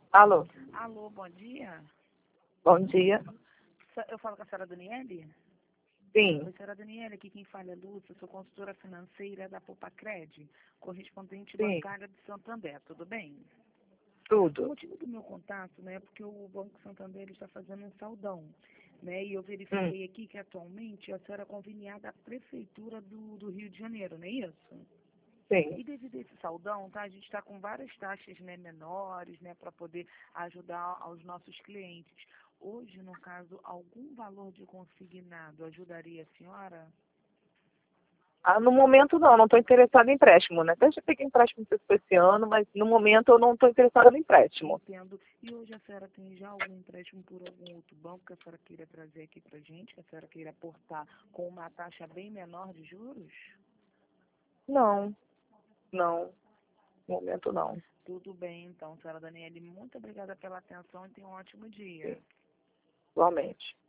Alô, Alô, bom dia. bom dia. Eu falo com a senhora Daniele? Sim, Oi, senhora Daniele, aqui quem fala é Lúcia, sou consultora financeira da Popacred, correspondente sim, bancária de Santander, tudo bem? O tudo. motivo do meu contato, né, é porque o Banco Santander está fazendo um saldão, né, e eu Hum, verifiquei aqui que atualmente a senhora é conveniada à Prefeitura do Rio de Janeiro, não é isso? sim. E devido a esse saldão, tá, a gente está com várias taxas, né, menores, né, para poder ajudar aos nossos clientes. Hoje, no caso, algum valor de consignado ajudaria a senhora? No momento não estou interessada em empréstimo, né? Até já peguei empréstimo esse ano, mas no momento eu não estou interessada no empréstimo. Entendo. E hoje a senhora tem já algum empréstimo por algum outro banco que a senhora queira trazer aqui para a gente, que a senhora queira aportar com uma taxa bem menor de juros? Não, não, no momento não. Tudo bem, então, senhora Daniele. Muito obrigada pela atenção e tenha um ótimo dia. Sim, igualmente.